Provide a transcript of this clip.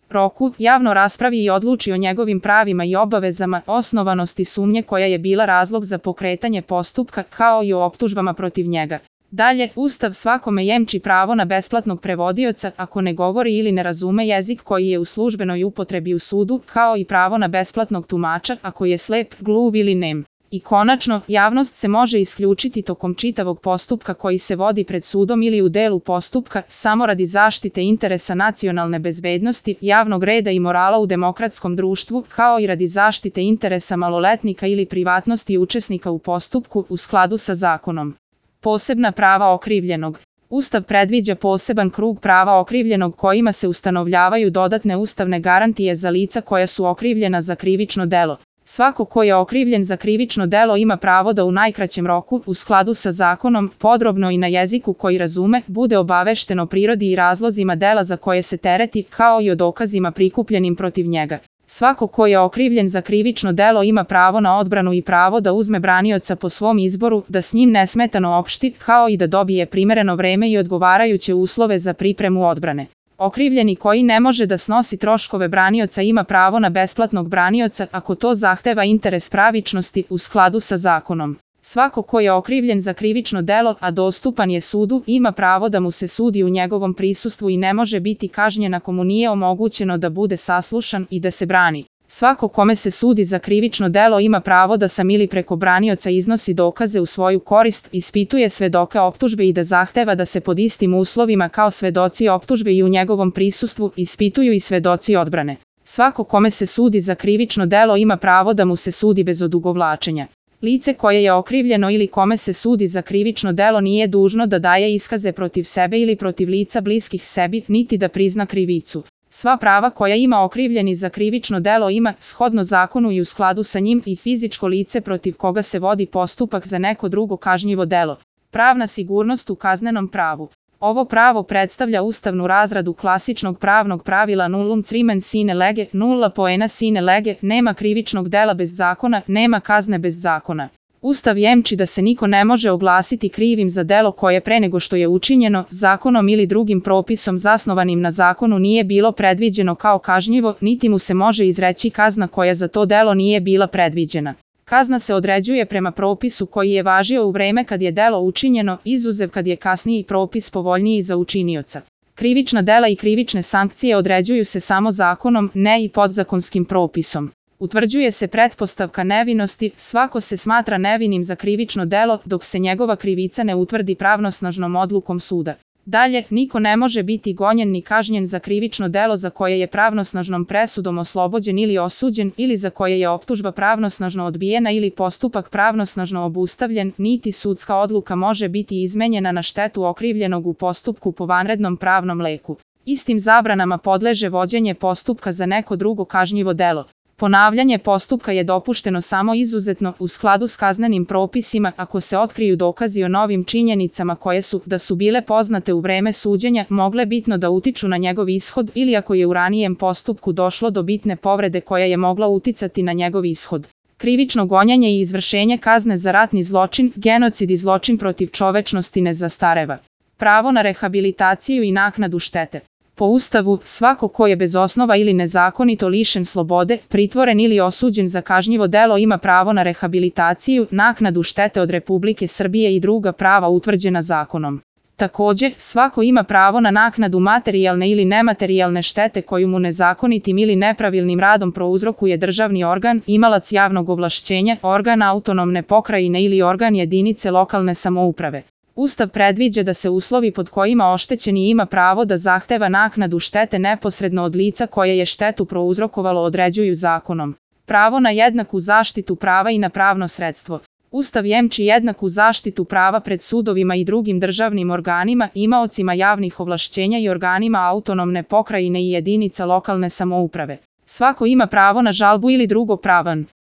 roku, javno raspravi i odluči o njegovim pravima i obavezama, osnovanosti sumnje koja je bila razlog za pokretanje postupka, kao i o optužbama protiv njega. Dalje, Ustav svakome jemči pravo na besplatnog prevodioca ako ne govori ili ne razume jezik koji je u službenoj upotrebi u sudu, kao i pravo na besplatnog tumača ako je slep, gluv ili nem. I konačno, javnost se može isključiti tokom čitavog postupka koji se vodi pred sudom ili u delu postupka, samo radi zaštite interesa nacionalne bezbednosti, javnog reda i morala u demokratskom društvu, kao i radi zaštite interesa maloletnika ili privatnosti učesnika u postupku u skladu sa zakonom. Posebna prava okrivljenog. Ustav predviđa poseban krug prava okrivljenog kojima se ustanovljavaju dodatne ustavne garantije za lica koja su okrivljena za krivično delo. Svako ko je okrivljen za krivično delo ima pravo da u najkraćem roku, u skladu sa zakonom, podrobno i na jeziku koji razume, bude obavešten o prirodi i razlozima dela za koje se tereti, kao i o dokazima prikupljenim protiv njega. Svako ko je okrivljen za krivično delo ima pravo na odbranu i pravo da uzme branioca po svom izboru, da s njim nesmetano opšti, kao i da dobije primereno vreme i odgovarajuće uslove za pripremu odbrane. Okrivljeni koji ne može da snosi troškove branioca ima pravo na besplatnog branioca ako to zahteva interes pravičnosti u skladu sa zakonom. Svako ko je okrivljen za krivično delo, a dostupan je sudu, ima pravo da mu se sudi u njegovom prisustvu i ne može biti kažnjen ako mu nije omogućeno da bude saslušan i da se brani. Svako kome se sudi za krivično delo ima pravo da sam ili preko branioca iznosi dokaze u svoju korist, ispituje svedoke optužbe i da zahteva da se pod istim uslovima kao svedoci optužbe i u njegovom prisustvu ispituju i svedoci odbrane. Svako kome se sudi za krivično delo ima pravo da mu se sudi bez odugovlačenja. Lice koje je okrivljeno ili kome se sudi za krivično delo nije dužno da daje iskaze protiv sebe ili protiv lica bliskih sebi, niti da prizna krivicu. Sva prava koja ima okrivljeni za krivično delo ima, shodno zakonu i u skladu sa njim, i fizičko lice protiv koga se vodi postupak za neko drugo kažnjivo delo. Pravna sigurnost u kaznenom pravu. Ovo pravo predstavlja ustavnu razradu klasičnog pravnog pravila nullum crimen sine lege, nulla poena sine lege, nema krivičnog dela bez zakona, nema kazne bez zakona. Ustav jemči da se niko ne može oglasiti krivim za delo koje pre nego što je učinjeno, zakonom ili drugim propisom zasnovanim na zakonu nije bilo predviđeno kao kažnjivo, niti mu se može izreći kazna koja za to delo nije bila predviđena. Kazna se određuje prema propisu koji je važio u vreme kad je delo učinjeno, izuzev kad je kasniji propis povoljniji za učinioca. Krivična dela i krivične sankcije određuju se samo zakonom, ne i podzakonskim propisom. Utvrđuje se pretpostavka nevinosti, svako se smatra nevinim za krivično delo, dok se njegova krivica ne utvrdi pravnosnažnom odlukom suda. Dalje, niko ne može biti gonjen ni kažnjen za krivično delo za koje je pravnosnažnom presudom oslobođen ili osuđen, ili za koje je optužba pravnosnažno odbijena ili postupak pravnosnažno obustavljen, niti sudska odluka može biti izmenjena na štetu okrivljenog u postupku po vanrednom pravnom leku. Istim zabranama podleže vođenje postupka za neko drugo kažnjivo delo. Ponavljanje postupka je dopušteno samo izuzetno u skladu s kaznenim propisima ako se otkriju dokazi o novim činjenicama koje su, da su bile poznate u vreme suđenja, mogle bitno da utiču na njegov ishod ili ako je u ranijem postupku došlo do bitne povrede koja je mogla uticati na njegov ishod. Krivično gonjenje i izvršenje kazne za ratni zločin, genocid i zločin protiv čovečnosti ne zastareva. Pravo na rehabilitaciju i naknadu štete. Po Ustavu, svako ko je bez osnova ili nezakonito lišen slobode, pritvoren ili osuđen za kažnjivo delo ima pravo na rehabilitaciju, naknadu štete od Republike Srbije i druga prava utvrđena zakonom. Takođe, svako ima pravo na naknadu materijalne ili nematerijalne štete koju mu nezakonitim ili nepravilnim radom prouzrokuje državni organ, imalac javnog ovlašćenja, organ autonomne pokrajine ili organ jedinice lokalne samouprave. Ustav predviđa da se uslovi pod kojima oštećeni ima pravo da zahteva naknadu štete neposredno od lica koje je štetu prouzrokovalo određuju zakonom. Pravo na jednaku zaštitu prava i na pravno sredstvo. Ustav jemči jednaku zaštitu prava pred sudovima i drugim državnim organima, imaocima javnih ovlašćenja i organima autonomne pokrajine i jedinica lokalne samouprave. Svako ima pravo na žalbu ili drugo pravan